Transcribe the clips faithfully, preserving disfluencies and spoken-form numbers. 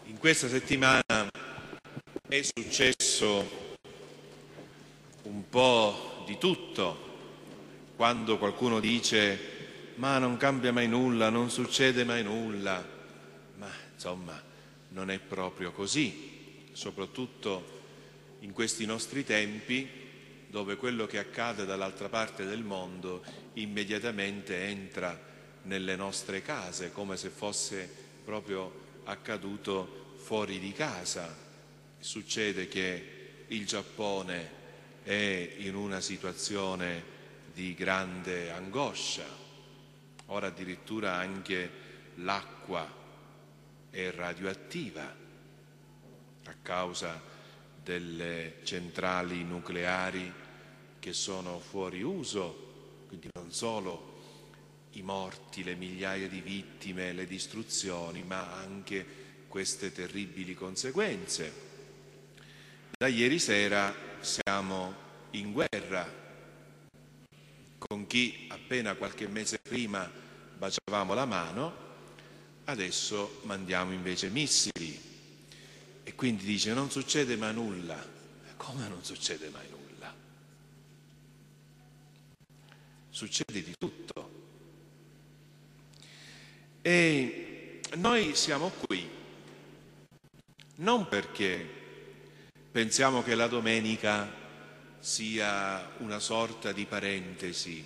In questa settimana è successo un po' di tutto. Quando qualcuno dice ma non cambia mai nulla, non succede mai nulla, ma insomma non è proprio così, soprattutto in questi nostri tempi dove quello che accade dall'altra parte del mondo immediatamente entra nelle nostre case come se fosse proprio accaduto fuori di casa. Succede che il Giappone è in una situazione di grande angoscia, ora addirittura anche l'acqua è radioattiva a causa delle centrali nucleari che sono fuori uso, quindi non solo i morti, le migliaia di vittime, le distruzioni, ma anche queste terribili conseguenze. Da ieri sera siamo in guerra con chi appena qualche mese prima baciavamo la mano, adesso mandiamo invece missili. E quindi dice non succede mai nulla. Come non succede mai nulla? Succede di tutto. E noi siamo qui non perché pensiamo che la domenica sia una sorta di parentesi,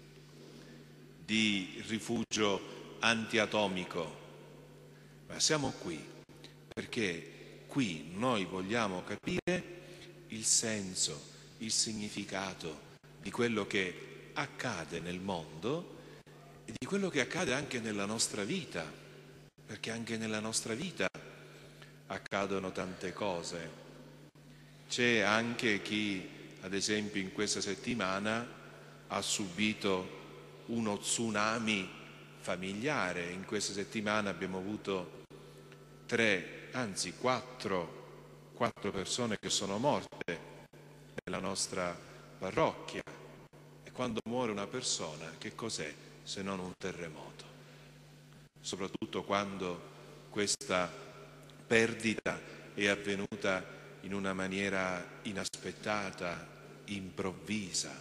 di rifugio antiatomico, ma siamo qui perché qui noi vogliamo capire il senso, il significato di quello che accade nel mondo e di quello che accade anche nella nostra vita, perché anche nella nostra vita accadono tante cose. C'è anche chi, ad esempio, in questa settimana ha subito uno tsunami familiare. In questa settimana abbiamo avuto tre, anzi quattro, quattro persone che sono morte nella nostra parrocchia. E quando muore una persona, che cos'è se non un terremoto? Soprattutto quando questa perdita è avvenuta in una maniera inaspettata, improvvisa.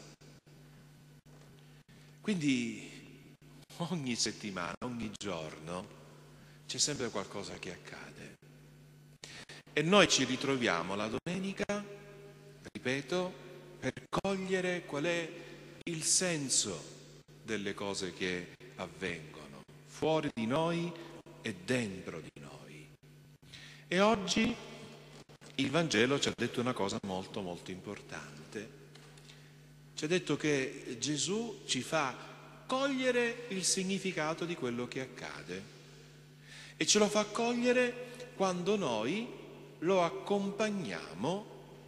Quindi ogni settimana, ogni giorno c'è sempre qualcosa che accade. E noi ci ritroviamo la domenica, ripeto, per cogliere qual è il senso delle cose che avvengono, fuori di noi e dentro di noi. E oggi il Vangelo ci ha detto una cosa molto molto importante. Ci ha detto che Gesù ci fa cogliere il significato di quello che accade e ce lo fa cogliere quando noi lo accompagniamo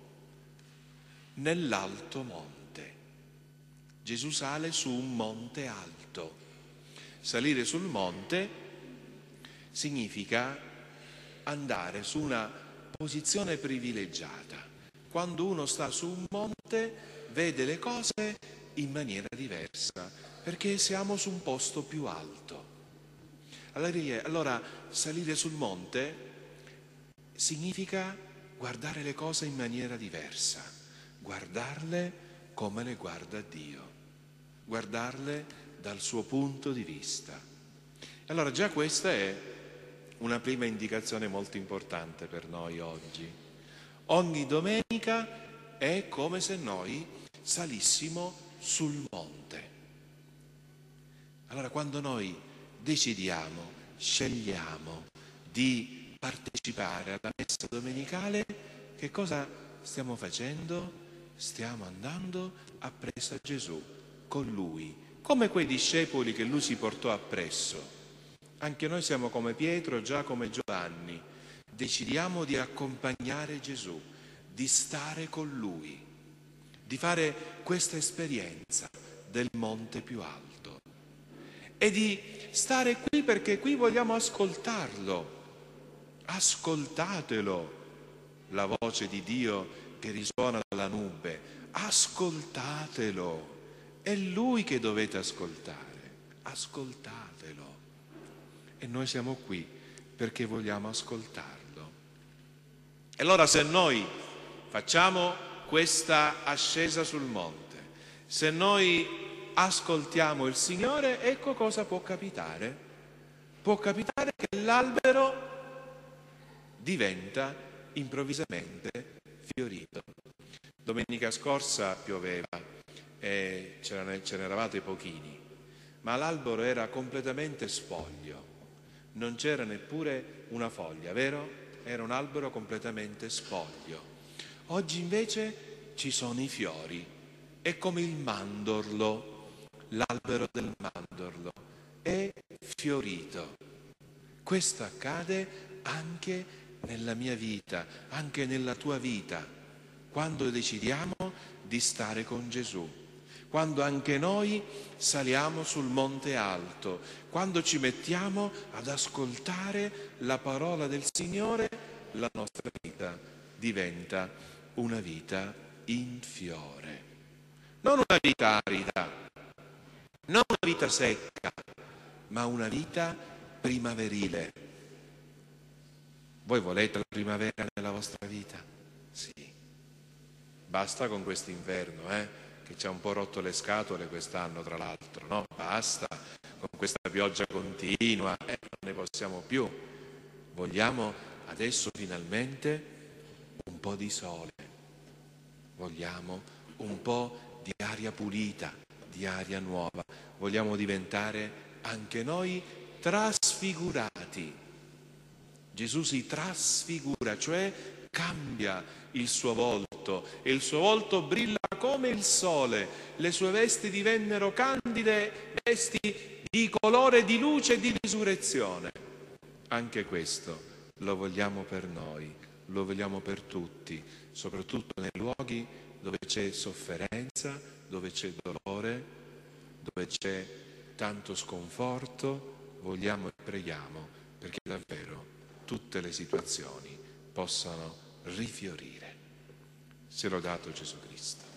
nell'alto monte. Gesù sale su un monte alto. Salire sul monte significa andare su una posizione privilegiata. Quando uno sta su un monte vede le cose in maniera diversa, perché siamo su un posto più alto. Allora, salire sul monte significa guardare le cose in maniera diversa, guardarle come le guarda Dio, guardarle dal suo punto di vista. Allora già questa è una prima indicazione molto importante per noi oggi. Ogni domenica è come se noi salissimo sul monte. Allora quando noi decidiamo, scegliamo di partecipare alla messa domenicale, che cosa stiamo facendo? Stiamo andando appresso a Gesù, con Lui, come quei discepoli che Lui si portò appresso. Anche noi siamo come Pietro, Giacomo e Giovanni. Decidiamo di accompagnare Gesù, di stare con Lui, di fare questa esperienza del monte più alto e di stare qui perché qui vogliamo ascoltarlo. Ascoltatelo, la voce di Dio che risuona dalla nube. Ascoltatelo, è Lui che dovete ascoltare. Ascoltatelo. E noi siamo qui perché vogliamo ascoltarlo. allora se noi facciamo questa ascesa sul monte, se noi ascoltiamo il Signore, ecco cosa può capitare. Può capitare che l'albero diventa improvvisamente fiorito. Domenica scorsa pioveva e ce ne eravate pochini, ma l'albero era completamente spoglio, non c'era neppure una foglia, vero? Era un albero completamente spoglio. Oggi invece ci sono i fiori, è come il mandorlo, l'albero del mandorlo è fiorito. Questo accade anche nella mia vita, anche nella tua vita, quando decidiamo di stare con Gesù, quando anche noi saliamo sul monte alto, quando ci mettiamo ad ascoltare la parola del Signore, la nostra vita diventa una vita in fiore. Non una vita arida, non una vita secca, ma una vita primaverile. Voi volete la primavera nella vostra vita? Sì. Basta con quest'inverno, eh, che ci ha un po' rotto le scatole quest'anno, tra l'altro, no? Basta con questa pioggia continua, eh, non ne possiamo più. Vogliamo adesso finalmente un po' di sole, vogliamo un po' di aria pulita, di aria nuova, vogliamo diventare anche noi trasfigurati. Gesù si trasfigura, cioè cambia il suo volto e il suo volto brilla come il sole, le sue vesti divennero candide, vesti di colore, di luce e di risurrezione. Anche questo lo vogliamo per noi, lo vogliamo per tutti, soprattutto nei luoghi dove c'è sofferenza, dove c'è dolore, dove c'è tanto sconforto, vogliamo e preghiamo perché davvero tutte le situazioni possano rifiorire. Sia lodato Gesù Cristo.